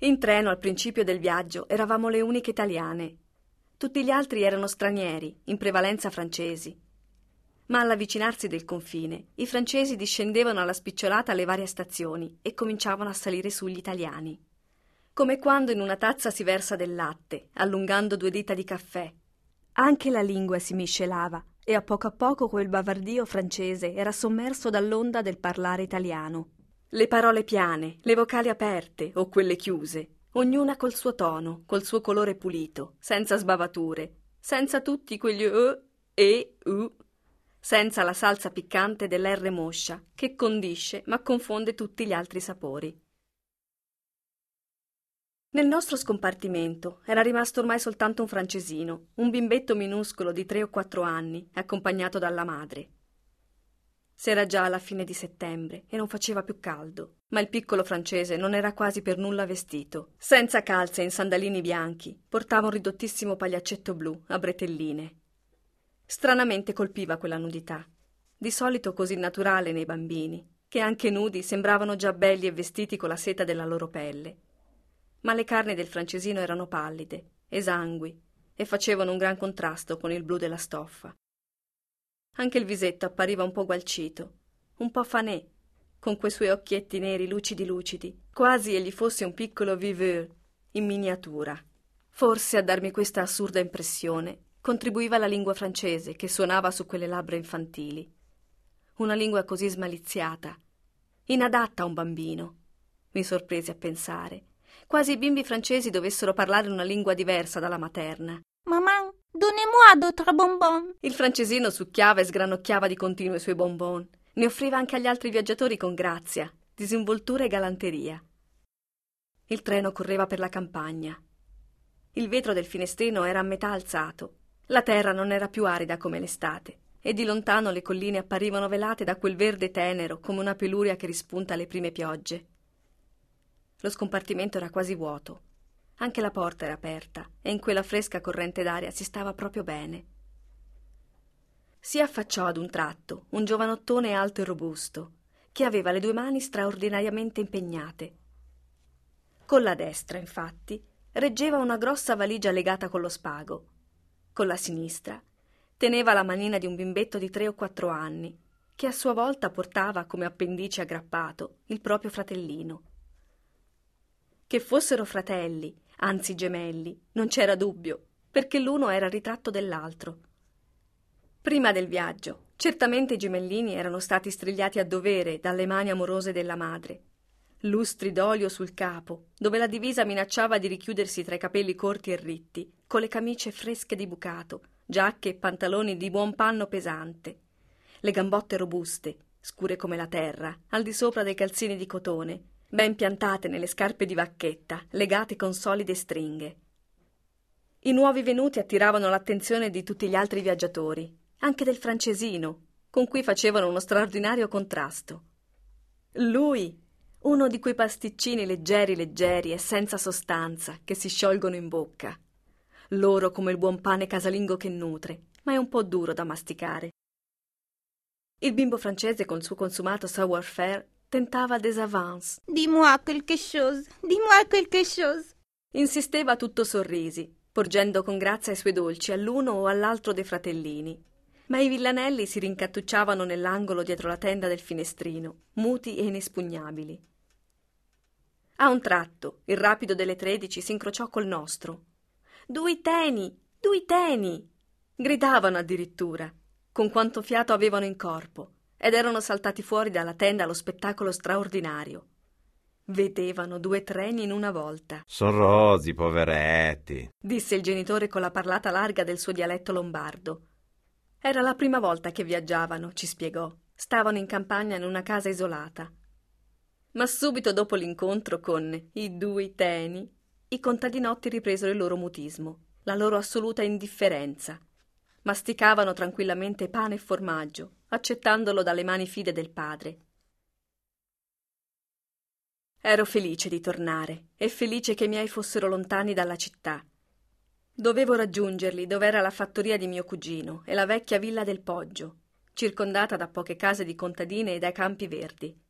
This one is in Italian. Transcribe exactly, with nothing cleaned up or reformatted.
In treno, al principio del viaggio, eravamo le uniche italiane. Tutti gli altri erano stranieri, in prevalenza francesi. Ma all'avvicinarsi del confine, i francesi discendevano alla spicciolata alle varie stazioni e cominciavano a salire sugli italiani. Come quando in una tazza si versa del latte, allungando due dita di caffè. Anche la lingua si miscelava e a poco a poco quel bavardio francese era sommerso dall'onda del parlare italiano. Le parole piane, le vocali aperte o quelle chiuse, ognuna col suo tono, col suo colore pulito, senza sbavature, senza tutti quegli e, e, u, senza la salsa piccante dell'erre moscia, che condisce ma confonde tutti gli altri sapori. Nel nostro scompartimento era rimasto ormai soltanto un francesino, un bimbetto minuscolo di tre o quattro anni, accompagnato dalla madre. S'era già alla fine di settembre e non faceva più caldo, ma il piccolo francese non era quasi per nulla vestito. Senza calze e in sandalini bianchi, portava un ridottissimo pagliaccetto blu a bretelline. Stranamente colpiva quella nudità, di solito così naturale nei bambini, che anche nudi sembravano già belli e vestiti con la seta della loro pelle. Ma le carni del francesino erano pallide, esangui, e facevano un gran contrasto con il blu della stoffa. Anche il visetto appariva un po' gualcito, un po' fanè, con quei suoi occhietti neri lucidi lucidi, quasi egli fosse un piccolo viveur in miniatura. Forse a darmi questa assurda impressione contribuiva la lingua francese che suonava su quelle labbra infantili. Una lingua così smaliziata, inadatta a un bambino, mi sorpresi a pensare. Quasi i bimbi francesi dovessero parlare una lingua diversa dalla materna. Maman, donnez-moi d'autres bonbons. Il francesino succhiava e sgranocchiava di continuo i suoi bonbon. Ne offriva anche agli altri viaggiatori con grazia, disinvoltura e galanteria. Il treno correva per la campagna. Il vetro del finestrino era a metà alzato. La terra non era più arida come l'estate e di lontano le colline apparivano velate da quel verde tenero come una peluria che rispunta alle prime piogge. Lo scompartimento era quasi vuoto. Anche la porta era aperta e in quella fresca corrente d'aria si stava proprio bene. Si affacciò ad un tratto un giovanottone alto e robusto, che aveva le due mani straordinariamente impegnate. Con la destra, infatti, reggeva una grossa valigia legata con lo spago. Con la sinistra teneva la manina di un bimbetto di tre o quattro anni, che a sua volta portava come appendice aggrappato il proprio fratellino. Che fossero fratelli, anzi gemelli, non c'era dubbio, perché l'uno era il ritratto dell'altro. Prima del viaggio, certamente i gemellini erano stati strigliati a dovere dalle mani amorose della madre. Lustri d'olio sul capo, dove la divisa minacciava di richiudersi tra i capelli corti e ritti, con le camicie fresche di bucato, giacche e pantaloni di buon panno pesante. Le gambotte robuste, scure come la terra, al di sopra dei calzini di cotone, ben piantate nelle scarpe di vacchetta, legate con solide stringhe. I nuovi venuti attiravano l'attenzione di tutti gli altri viaggiatori, anche del francesino, con cui facevano uno straordinario contrasto. Lui, uno di quei pasticcini leggeri leggeri e senza sostanza che si sciolgono in bocca. Loro come il buon pane casalingo che nutre, ma è un po' duro da masticare. Il bimbo francese col suo consumato savoir-faire tentava des avances. Dis-moi quelque chose, dis-moi quelque chose. Insisteva tutto sorrisi, porgendo con grazia i suoi dolci all'uno o all'altro dei fratellini. Ma i villanelli si rincattucciavano nell'angolo dietro la tenda del finestrino, muti e inespugnabili. A un tratto, il rapido delle tredici si incrociò col nostro. «Dui teni! Dui teni!» gridavano addirittura, con quanto fiato avevano in corpo, ed erano saltati fuori dalla tenda allo spettacolo straordinario. Vedevano due treni in una volta. «Son rozzi, poveretti», disse il genitore con la parlata larga del suo dialetto lombardo. Era la prima volta che viaggiavano, ci spiegò. Stavano in campagna in una casa isolata. Ma subito dopo l'incontro con i due teni, i contadinotti ripresero il loro mutismo, la loro assoluta indifferenza. Masticavano tranquillamente pane e formaggio, accettandolo dalle mani fide del padre. Ero felice di tornare e felice che i miei fossero lontani dalla città. Dovevo raggiungerli dov'era la fattoria di mio cugino e la vecchia villa del Poggio, circondata da poche case di contadine e dai campi verdi.